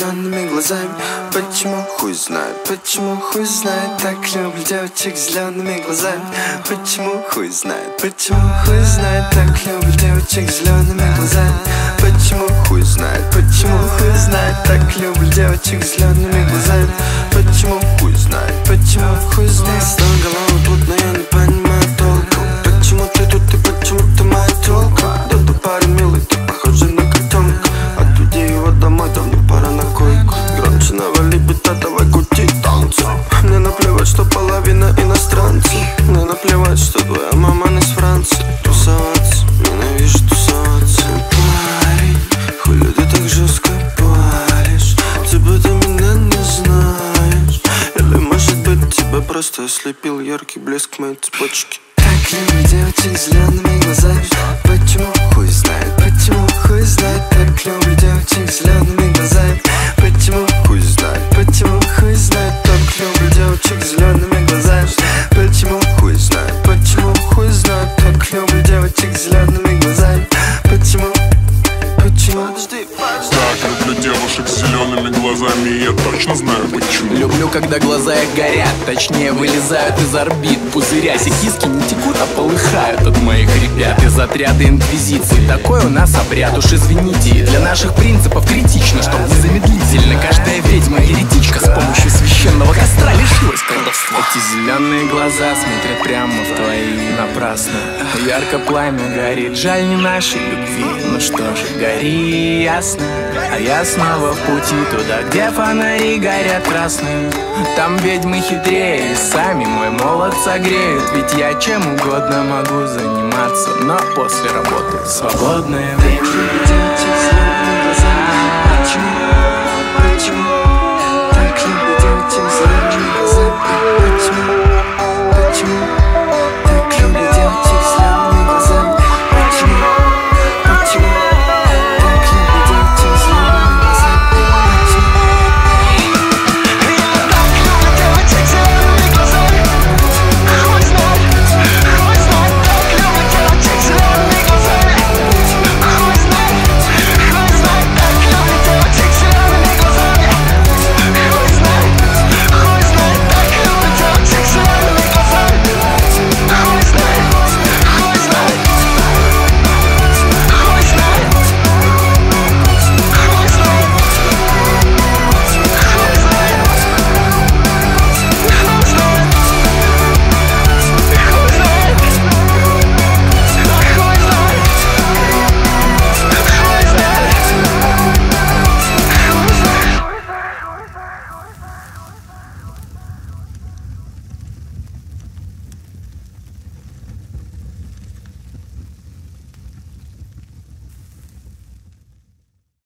зелеными глазами. Почему, хуй знает, почему, хуй знает. Так люблю девочек с зелеными глазами. Почему, хуй знает, почему, хуй знает. Так люблю девочек с зелеными глазами. Почему, хуй знает, почему, хуй знает. Так люблю девочек с зелеными глазами. Почему, хуй знает, почему, хуй знает. Снова голова тут, но я не понимаю толку. Почему ты тут и почему ты моя тёлка? Да ты парень милый, ты похожа на котенка. Отведи его домой, давно пора на койку. Громче навали бита, давай крути танцы. Мне наплевать, что половина иностранцев. Мне наплевать, что твоя мама не с Франции. Тусоваться, ненавижу тусоваться. Парень, хули ты так жестко паришь? Типа ты меня не знаешь. Или может быть тебя просто ослепил яркий блеск моей цепочки. Так люблю девочек с зелеными глазами. Почему, хуй знает, почему, хуй знает. Так люблю девочек с зелеными глазами. Почему, хуй знает, почему, хуй знает. Так люблю девочек с зелеными глазами. Почему, хуй знает, почему, хуй знает. Так люблю девочек с зелеными глазами. Почему, почему? Так, люблю девушек с зелеными глазами, и я точно знаю почему. Люблю, когда глаза их горят, точнее вылезают из орбит пузыря. Киски не текут, а полыхают от моих ребят из отряда инквизиции. Такой у нас обряд, уж извините. Для наших принципов критично, чтоб незамедлительно каждая ведьма еретичка с помощью священного костра лишилась колдовства. Эти зеленые глаза смотрят прямо в твои напрасно. Ярко пламя горит, жаль не нашей любви. Ну что же, гори ясно. А я снова в пути туда, где фонари горят красные. Там ведьмы хитрее, и сами мой молот согреют. Ведь я чем угодно могу заниматься, но после работы свободное время.